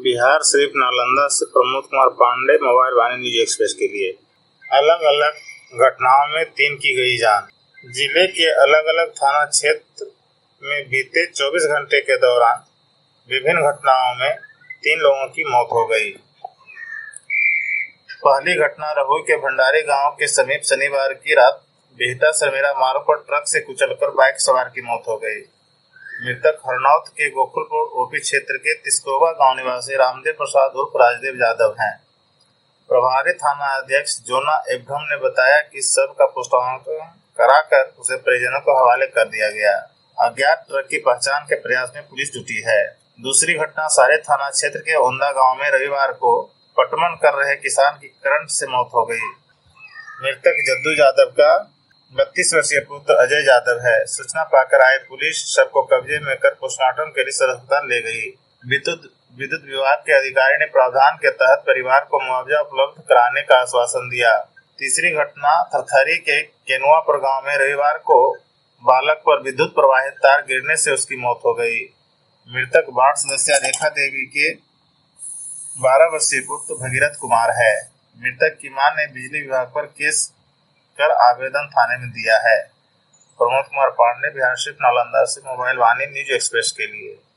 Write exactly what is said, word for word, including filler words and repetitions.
बिहार शरीफ नालंदा से Pramod Kumar Pandey, mobile Vani news express के लिए। अलग अलग घटनाओं में तीन की गई जान। जिले के अलग अलग थाना क्षेत्र में बीते चौबीस घंटे के दौरान विभिन्न घटनाओं में तीन लोगों की मौत हो गई। पहली घटना रहुई के भंडारी गांव के समीप शनिवार की रात बिहटा सरमेरा मार्ग पर ट्रक से कुचलकर बाइक सवार की मौत हो गई। मृतक हरनौत के गोकुलपुर ओपी क्षेत्र के तिस्कोवा गांव निवासी रामदेव प्रसाद उर्फ राजदेव यादव हैं। प्रभारी थाना अध्यक्ष जोना एब्रहम ने बताया कि शव का पोस्टमार्टम कराकर उसे परिजनों को हवाले कर दिया गया। अज्ञात ट्रक की पहचान के प्रयास में पुलिस जुटी है। दूसरी घटना सारे थाना क्षेत्र के ओंदा गांव में रविवार को पटवन कर रहे किसान की करंट से मौत हो गई। मृतक जद्दू यादव का बत्तीस वर्षीय पुत्र अजय यादव है। सूचना पाकर आई पुलिस शव को कब्जे में कर पोस्टमार्टम के लिए सदर अस्पताल ले गई। विद्युत विद्युत विभाग के अधिकारी ने प्रावधान के तहत परिवार को मुआवजा उपलब्ध कराने का आश्वासन दिया। तीसरी घटना थरथरी के केनुआपुर गांव में रविवार को बालक पर विद्युत प्रवाहित तार गिरने से उसकी मौत हो गई। मृतक वार्ड सदस्य रेखा देवी के बारह वर्षीय पुत्र भगीरथ कुमार है। मृतक की मां ने बिजली विभाग पर केस कर आवेदन थाने में दिया है। प्रमोद कुमार पांडे, बिहार शरीफ नालंदा से मोबाइल वाणी न्यूज एक्सप्रेस के लिए।